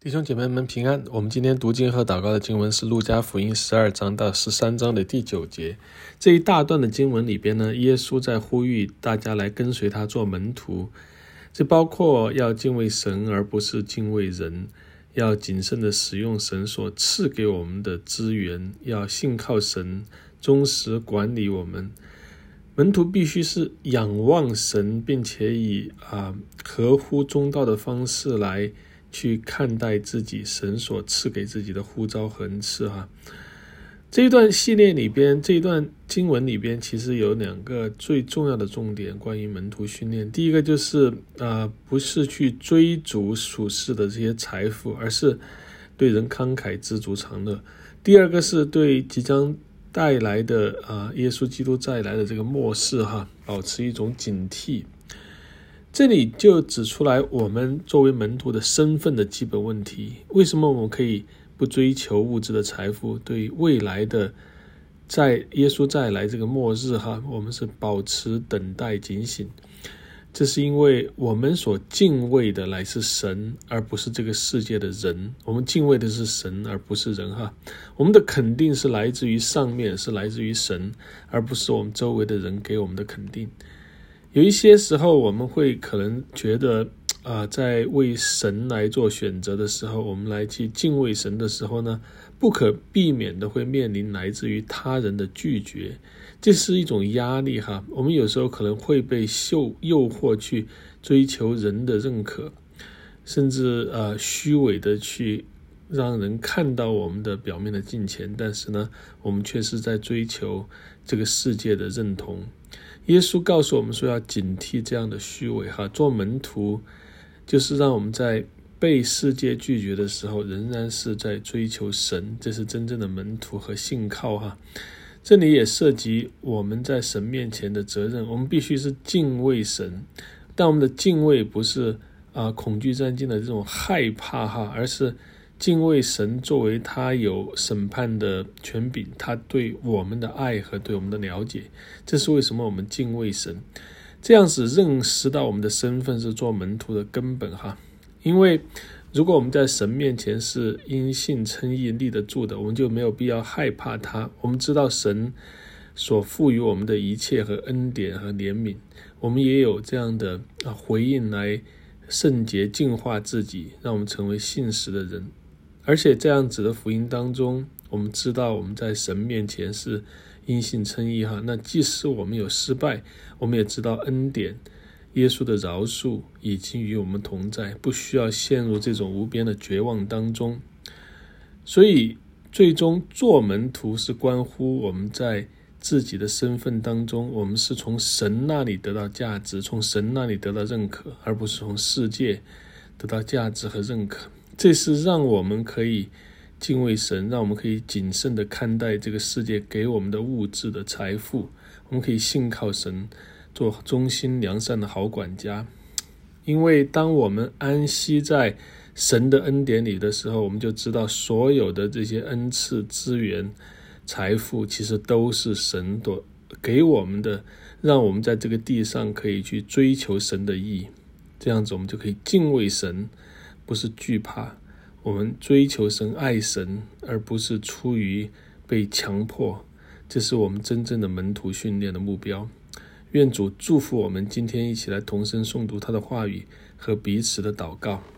弟兄姐妹们平安。我们今天读经和祷告的经文是路加福音12章到13章的第9节。这一大段的经文里边呢，耶稣在呼吁大家来跟随他做门徒，这包括要敬畏神而不是敬畏人，要谨慎的使用神所赐给我们的资源，要信靠神，忠实管理我们。门徒必须是仰望神，并且以合乎中道的方式来去看待自己神所赐给自己的呼召和恩赐这一段系列里边，这一段经文里边其实有两个最重要的重点关于门徒训练。第一个就是不是去追逐属世的这些财富，而是对人慷慨知足常乐。第二个是对即将带来的耶稣基督再来的这个末世保持一种警惕。这里就指出来我们作为门徒的身份的基本问题。为什么我们可以不追求物质的财富？对未来的在耶稣再来这个末日我们是保持等待警醒。这是因为我们所敬畏的乃是神，而不是这个世界的人。我们敬畏的是神，而不是人我们的肯定是来自于上面，是来自于神，而不是我们周围的人给我们的肯定。有一些时候我们会可能觉得在为神来做选择的时候，我们来去敬畏神的时候呢，不可避免的会面临来自于他人的拒绝。这是一种压力我们有时候可能会被诱惑去追求人的认可，甚至虚伪的去让人看到我们的表面的金钱，但是呢，我们却是在追求这个世界的认同。耶稣告诉我们说要警惕这样的虚伪做门徒就是让我们在被世界拒绝的时候，仍然是在追求神，这是真正的门徒和信靠这里也涉及我们在神面前的责任。我们必须是敬畏神，但我们的敬畏不是恐惧战惊的这种害怕而是敬畏神作为他有审判的权柄，他对我们的爱和对我们的了解。这是为什么我们敬畏神，这样子认识到我们的身份是做门徒的根本因为如果我们在神面前是因信称义立得住的，我们就没有必要害怕他。我们知道神所赋予我们的一切和恩典和怜悯，我们也有这样的回应来圣洁净化自己，让我们成为信实的人。而且这样子的福音当中，我们知道我们在神面前是因信称义那即使我们有失败，我们也知道恩典耶稣的饶恕已经与我们同在，不需要陷入这种无边的绝望当中。所以最终做门徒是关乎我们在自己的身份当中，我们是从神那里得到价值，从神那里得到认可，而不是从世界得到价值和认可。这是让我们可以敬畏神，让我们可以谨慎地看待这个世界给我们的物质的财富，我们可以信靠神，做忠心良善的好管家。因为当我们安息在神的恩典里的时候，我们就知道所有的这些恩赐资源财富其实都是神给我们的，让我们在这个地上可以去追求神的义。这样子我们就可以敬畏神，不是惧怕。我们追求神爱神，而不是出于被强迫。这是我们真正的门徒训练的目标。愿主祝福我们今天一起来同声诵读他的话语和彼此的祷告。